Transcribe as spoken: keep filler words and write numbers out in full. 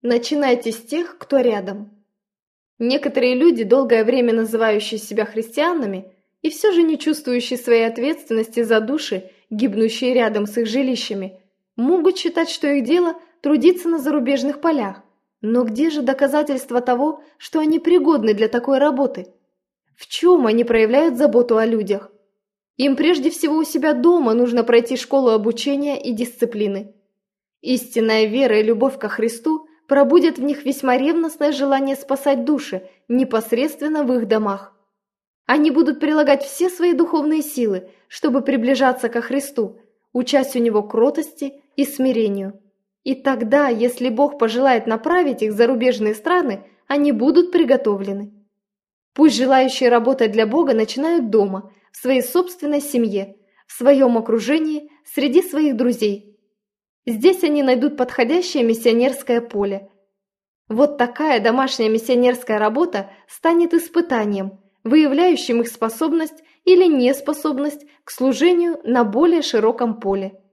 Начинайте с тех, кто рядом. Некоторые люди, долгое время называющие себя христианами, и все же не чувствующие своей ответственности за души, гибнущие рядом с их жилищами, могут считать, что их дело трудиться на зарубежных полях. Но где же доказательства того, что они пригодны для такой работы? В чем они проявляют заботу о людях? Им прежде всего у себя дома нужно пройти школу обучения и дисциплины. Истинная вера и любовь ко Христу пробудят в них весьма ревностное желание спасать души непосредственно в их домах. Они будут прилагать все свои духовные силы, чтобы приближаться ко Христу, учась у Него кротости и смирению. И тогда, если Бог пожелает направить их в зарубежные страны, они будут приготовлены. Пусть желающие работать для Бога начинают дома, в своей собственной семье, в своем окружении, среди своих друзей. Здесь они найдут подходящее миссионерское поле. Вот такая домашняя миссионерская работа станет испытанием, выявляющим их способность или неспособность к служению на более широком поле.